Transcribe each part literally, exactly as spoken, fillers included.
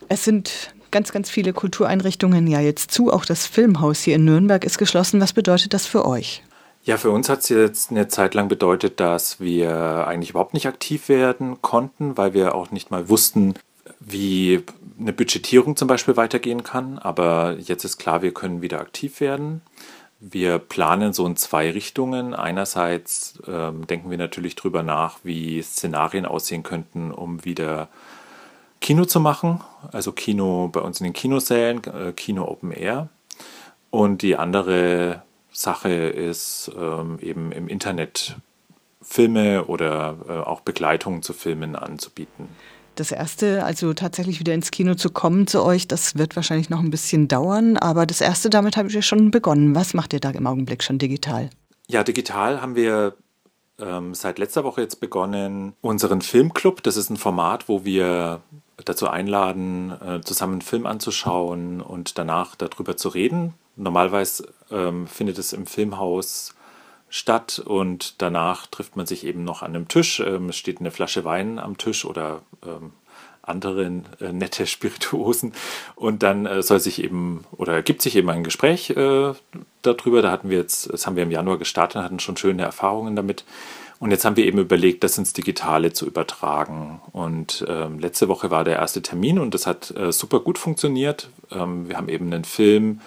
Es sind ganz, ganz viele Kultureinrichtungen ja jetzt zu. Auch das Filmhaus hier in Nürnberg ist geschlossen. Was bedeutet das für euch? Ja, für uns hat es jetzt eine Zeit lang bedeutet, dass wir eigentlich überhaupt nicht aktiv werden konnten, weil wir auch nicht mal wussten, wie eine Budgetierung zum Beispiel weitergehen kann. Aber jetzt ist klar, wir können wieder aktiv werden. Wir planen so in zwei Richtungen. Einerseits ähm, denken wir natürlich drüber nach, wie Szenarien aussehen könnten, um wieder Kino zu machen. Also Kino bei uns in den Kinosälen, äh, Kino Open Air. Und die andere Sache ist ähm, eben im Internet Filme oder äh, auch Begleitungen zu Filmen anzubieten. Das erste, also tatsächlich wieder ins Kino zu kommen zu euch, das wird wahrscheinlich noch ein bisschen dauern. Aber das erste, damit habt ihr schon begonnen. Was macht ihr da im Augenblick schon digital? Ja, digital haben wir ähm, seit letzter Woche jetzt begonnen, unseren Filmclub. Das ist ein Format, wo wir dazu einladen, äh, zusammen einen Film anzuschauen und danach darüber zu reden. Normalerweise ähm, findet es im Filmhaus statt und danach trifft man sich eben noch an einem Tisch. Ähm, es steht eine Flasche Wein am Tisch oder ähm, andere äh, nette Spirituosen und dann äh, soll sich eben oder ergibt sich eben ein Gespräch äh, darüber. Da hatten wir jetzt, das haben wir im Januar gestartet, hatten schon schöne Erfahrungen damit. Und jetzt haben wir eben überlegt, das ins Digitale zu übertragen. Und ähm, letzte Woche war der erste Termin und das hat äh, super gut funktioniert. Ähm, wir haben eben einen Film,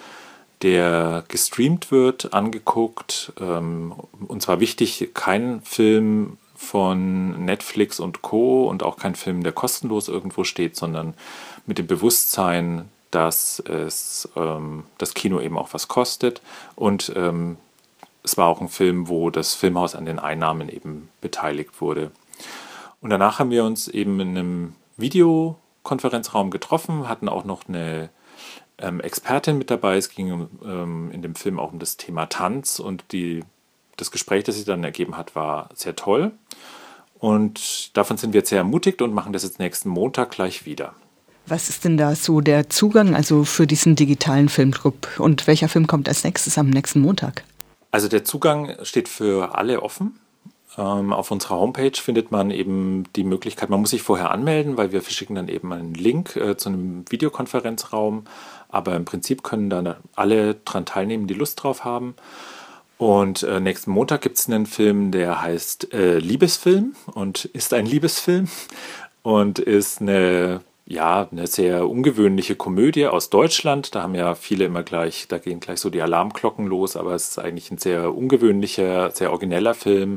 der gestreamt wird, angeguckt. Ähm, und zwar wichtig, kein Film von Netflix und Co. und auch kein Film, der kostenlos irgendwo steht, sondern mit dem Bewusstsein, dass es ähm, das Kino eben auch was kostet. Und ähm, es war auch ein Film, wo das Filmhaus an den Einnahmen eben beteiligt wurde. Und danach haben wir uns eben in einem Videokonferenzraum getroffen, hatten auch noch eine ähm, Expertin mit dabei. Es ging ähm, in dem Film auch um das Thema Tanz und die, das Gespräch, das sich dann ergeben hat, war sehr toll. Und davon sind wir jetzt sehr ermutigt und machen das jetzt nächsten Montag gleich wieder. Was ist denn da so der Zugang also für diesen digitalen Filmclub? Und welcher Film kommt als nächstes am nächsten Montag? Also der Zugang steht für alle offen. Ähm, auf unserer Homepage findet man eben die Möglichkeit, man muss sich vorher anmelden, weil wir verschicken dann eben einen Link äh, zu einem Videokonferenzraum. Aber im Prinzip können dann alle dran teilnehmen, die Lust drauf haben. Und äh, nächsten Montag gibt es einen Film, der heißt äh, Liebesfilm und ist ein Liebesfilm und ist eine Ja, eine sehr ungewöhnliche Komödie aus Deutschland. Da haben ja viele immer gleich, da gehen gleich so die Alarmglocken los, aber es ist eigentlich ein sehr ungewöhnlicher, sehr origineller Film,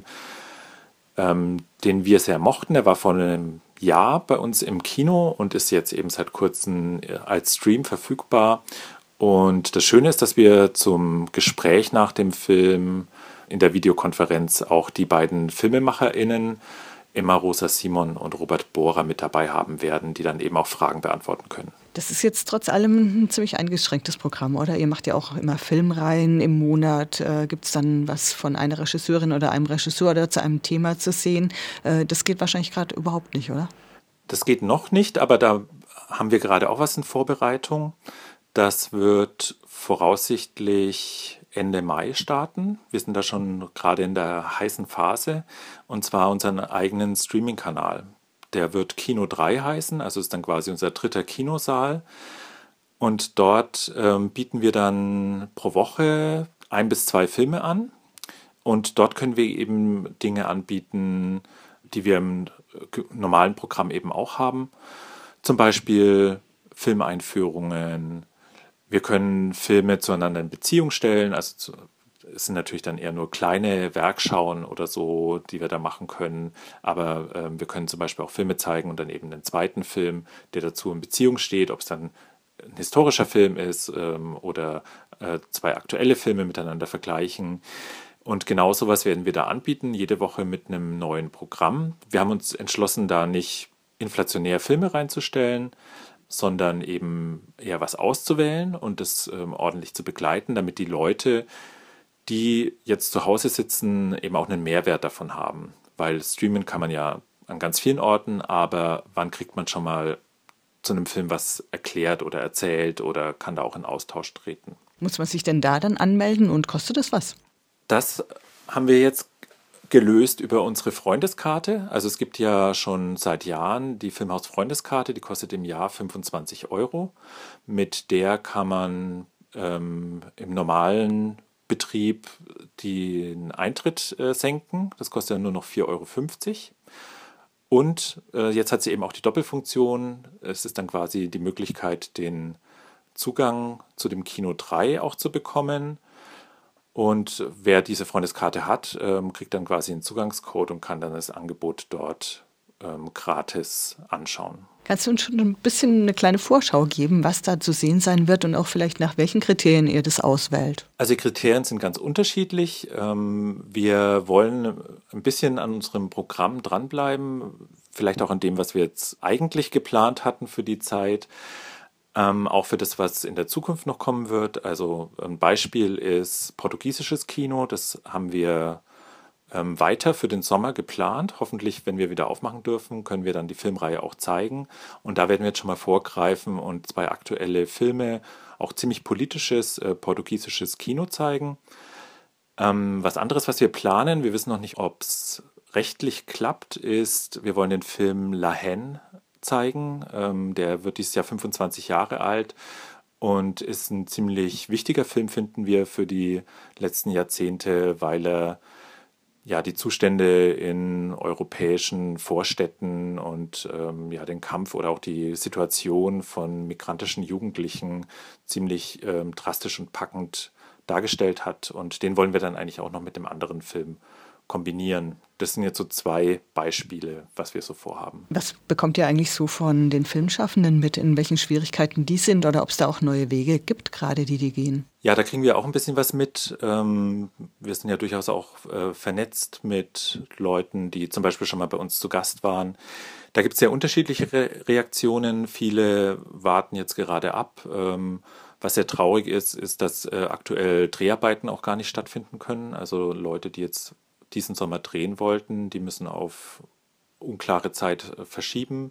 ähm, den wir sehr mochten. Er war vor einem Jahr bei uns im Kino und ist jetzt eben seit kurzem als Stream verfügbar. Und das Schöne ist, dass wir zum Gespräch nach dem Film in der Videokonferenz auch die beiden FilmemacherInnen Emma Rosa Simon und Robert Bohrer mit dabei haben werden, die dann eben auch Fragen beantworten können. Das ist jetzt trotz allem ein ziemlich eingeschränktes Programm, oder? Ihr macht ja auch immer Filmreihen im Monat. Äh, gibt es dann was von einer Regisseurin oder einem Regisseur oder zu einem Thema zu sehen? Äh, das geht wahrscheinlich gerade überhaupt nicht, oder? Das geht noch nicht, aber da haben wir gerade auch was in Vorbereitung. Das wird voraussichtlich Ende Mai starten. Wir sind da schon gerade in der heißen Phase und zwar unseren eigenen Streaming-Kanal. Der wird Kino drei heißen, also ist dann quasi unser dritter Kinosaal. Und dort ähm, bieten wir dann pro Woche ein bis zwei Filme an. Und dort können wir eben Dinge anbieten, die wir im normalen Programm eben auch haben. Zum Beispiel Filmeinführungen. Wir können Filme zueinander in Beziehung stellen, also zu, es sind natürlich dann eher nur kleine Werkschauen oder so, die wir da machen können, aber äh, wir können zum Beispiel auch Filme zeigen und dann eben einen zweiten Film, der dazu in Beziehung steht, ob es dann ein historischer Film ist ähm, oder äh, zwei aktuelle Filme miteinander vergleichen. Und genau sowas werden wir da anbieten, jede Woche mit einem neuen Programm. Wir haben uns entschlossen, da nicht inflationär Filme reinzustellen, sondern eben eher was auszuwählen und das ähm, ordentlich zu begleiten, damit die Leute, die jetzt zu Hause sitzen, eben auch einen Mehrwert davon haben. Weil streamen kann man ja an ganz vielen Orten, aber wann kriegt man schon mal zu einem Film was erklärt oder erzählt oder kann da auch in Austausch treten? Muss man sich denn da dann anmelden und kostet das was? Das haben wir jetzt gelöst über unsere Freundeskarte. Also es gibt ja schon seit Jahren die Filmhaus-Freundeskarte, die kostet im Jahr fünfundzwanzig Euro. Mit der kann man ähm, im normalen Betrieb den Eintritt äh, senken. Das kostet ja nur noch vier Euro fünfzig. Und äh, jetzt hat sie eben auch die Doppelfunktion. Es ist dann quasi die Möglichkeit, den Zugang zu dem Kino drei auch zu bekommen. Und wer diese Freundeskarte hat, ähm, kriegt dann quasi einen Zugangscode und kann dann das Angebot dort ähm, gratis anschauen. Kannst du uns schon ein bisschen eine kleine Vorschau geben, was da zu sehen sein wird und auch vielleicht nach welchen Kriterien ihr das auswählt? Also die Kriterien sind ganz unterschiedlich. Ähm, wir wollen ein bisschen an unserem Programm dranbleiben, vielleicht auch an dem, was wir jetzt eigentlich geplant hatten für die Zeit. Ähm, auch für das, was in der Zukunft noch kommen wird. Also ein Beispiel ist portugiesisches Kino. Das haben wir ähm, weiter für den Sommer geplant. Hoffentlich, wenn wir wieder aufmachen dürfen, können wir dann die Filmreihe auch zeigen. Und da werden wir jetzt schon mal vorgreifen und zwei aktuelle Filme, auch ziemlich politisches äh, portugiesisches Kino zeigen. Ähm, was anderes, was wir planen, wir wissen noch nicht, ob es rechtlich klappt, ist, wir wollen den Film La Haine zeigen. Ähm, der wird dieses Jahr fünfundzwanzig Jahre alt und ist ein ziemlich wichtiger Film, finden wir, für die letzten Jahrzehnte, weil er ja die Zustände in europäischen Vorstädten und ähm, ja den Kampf oder auch die Situation von migrantischen Jugendlichen ziemlich ähm, drastisch und packend dargestellt hat. Und den wollen wir dann eigentlich auch noch mit dem anderen Film kombinieren. Das sind jetzt so zwei Beispiele, was wir so vorhaben. Was bekommt ihr eigentlich so von den Filmschaffenden mit, in welchen Schwierigkeiten die sind oder ob es da auch neue Wege gibt, gerade die, die gehen? Ja, da kriegen wir auch ein bisschen was mit. Ähm, wir sind ja durchaus auch äh, vernetzt mit Leuten, die zum Beispiel schon mal bei uns zu Gast waren. Da gibt es sehr unterschiedliche Re- Reaktionen. Viele warten jetzt gerade ab. Ähm, was sehr traurig ist, ist, dass äh, aktuell Dreharbeiten auch gar nicht stattfinden können. Also Leute, die jetzt diesen Sommer drehen wollten, die müssen auf unklare Zeit verschieben.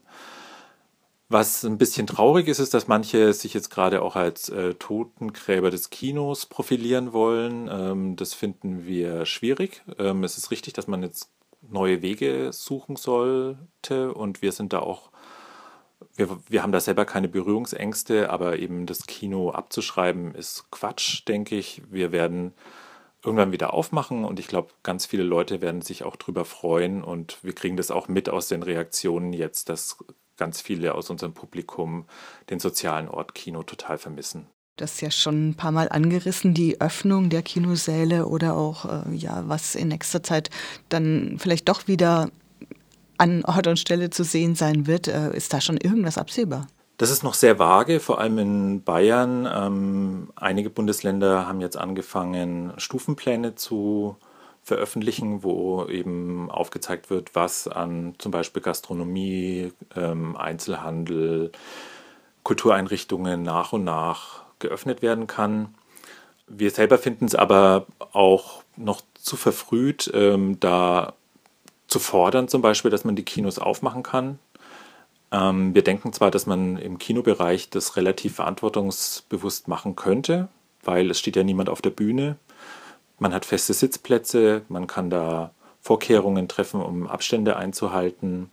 Was ein bisschen traurig ist, ist, dass manche sich jetzt gerade auch als äh, Totengräber des Kinos profilieren wollen. Ähm, das finden wir schwierig. Ähm, es ist richtig, dass man jetzt neue Wege suchen sollte und wir sind da auch, wir, wir haben da selber keine Berührungsängste, aber eben das Kino abzuschreiben ist Quatsch, denke ich. Wir werden irgendwann wieder aufmachen und ich glaube, ganz viele Leute werden sich auch drüber freuen und wir kriegen das auch mit aus den Reaktionen jetzt, dass ganz viele aus unserem Publikum den sozialen Ort Kino total vermissen. Das ist ja schon ein paar Mal angerissen, die Öffnung der Kinosäle oder auch, äh, ja, was in nächster Zeit dann vielleicht doch wieder an Ort und Stelle zu sehen sein wird. Äh, ist da schon irgendwas absehbar? Das ist noch sehr vage, vor allem in Bayern. Ähm, einige Bundesländer haben jetzt angefangen, Stufenpläne zu veröffentlichen, wo eben aufgezeigt wird, was an zum Beispiel Gastronomie, ähm, Einzelhandel, Kultureinrichtungen nach und nach geöffnet werden kann. Wir selber finden es aber auch noch zu verfrüht, ähm, da zu fordern, zum Beispiel, dass man die Kinos aufmachen kann. Ähm, wir denken zwar, dass man im Kinobereich das relativ verantwortungsbewusst machen könnte, weil es steht ja niemand auf der Bühne. Man hat feste Sitzplätze, man kann da Vorkehrungen treffen, um Abstände einzuhalten.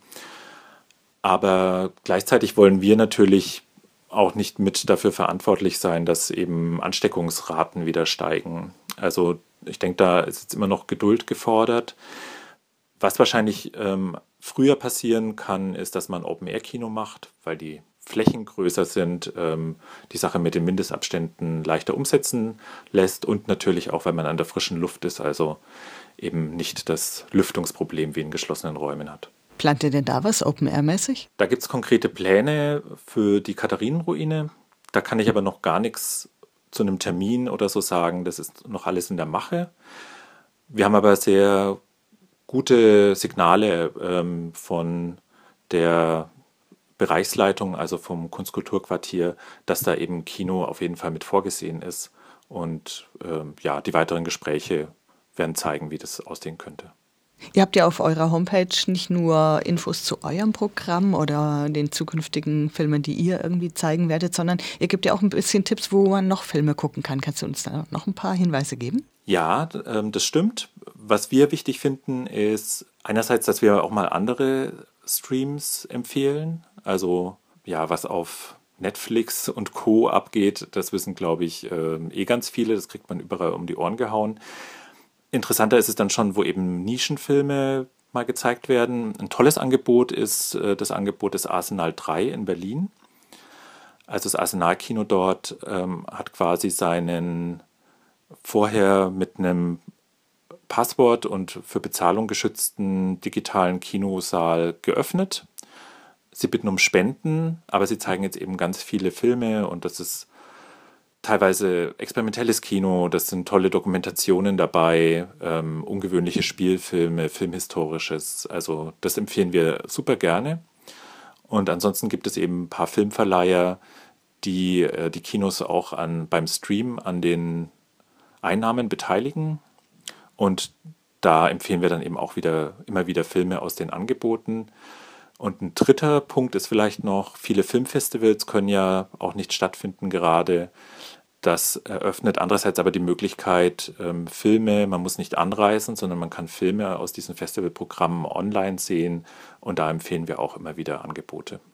Aber gleichzeitig wollen wir natürlich auch nicht mit dafür verantwortlich sein, dass eben Ansteckungsraten wieder steigen. Also ich denke, da ist jetzt immer noch Geduld gefordert. Was wahrscheinlich ähm, früher passieren kann, ist, dass man Open-Air-Kino macht, weil die Flächen größer sind, ähm, die Sache mit den Mindestabständen leichter umsetzen lässt und natürlich auch, weil man an der frischen Luft ist, also eben nicht das Lüftungsproblem wie in geschlossenen Räumen hat. Plant ihr denn da was Open-Air-mäßig? Da gibt es konkrete Pläne für die Katharinenruine. Da kann ich aber noch gar nichts zu einem Termin oder so sagen. Das ist noch alles in der Mache. Wir haben aber sehr gute Signale ähm, von der Bereichsleitung, also vom Kunstkulturquartier, dass da eben Kino auf jeden Fall mit vorgesehen ist. Und ähm, ja, die weiteren Gespräche werden zeigen, wie das aussehen könnte. Ihr habt ja auf eurer Homepage nicht nur Infos zu eurem Programm oder den zukünftigen Filmen, die ihr irgendwie zeigen werdet, sondern ihr gebt ja auch ein bisschen Tipps, wo man noch Filme gucken kann. Kannst du uns da noch ein paar Hinweise geben? Ja, das stimmt. was wir wichtig finden, ist einerseits, dass wir auch mal andere Streams empfehlen. Also ja, was auf Netflix und Co. abgeht, das wissen, glaube ich, äh, eh ganz viele. Das kriegt man überall um die Ohren gehauen. Interessanter ist es dann schon, wo eben Nischenfilme mal gezeigt werden. Ein tolles Angebot ist äh, das Angebot des Arsenal drei in Berlin. Also das Arsenal-Kino dort ähm, hat quasi seinen vorher mit einem Passwort und für Bezahlung geschützten digitalen Kinosaal geöffnet. Sie bitten um Spenden, aber sie zeigen jetzt eben ganz viele Filme und das ist teilweise experimentelles Kino, das sind tolle Dokumentationen dabei, ähm, ungewöhnliche Spielfilme, Filmhistorisches, also das empfehlen wir super gerne. Und ansonsten gibt es eben ein paar Filmverleiher, die äh, die Kinos auch an, beim Stream an den Einnahmen beteiligen. Und da empfehlen wir dann eben auch wieder immer wieder Filme aus den Angeboten. Und ein dritter Punkt ist vielleicht noch, viele Filmfestivals können ja auch nicht stattfinden gerade. Das eröffnet andererseits aber die Möglichkeit, ähm, Filme, man muss nicht anreisen, sondern man kann Filme aus diesen Festivalprogrammen online sehen und da empfehlen wir auch immer wieder Angebote.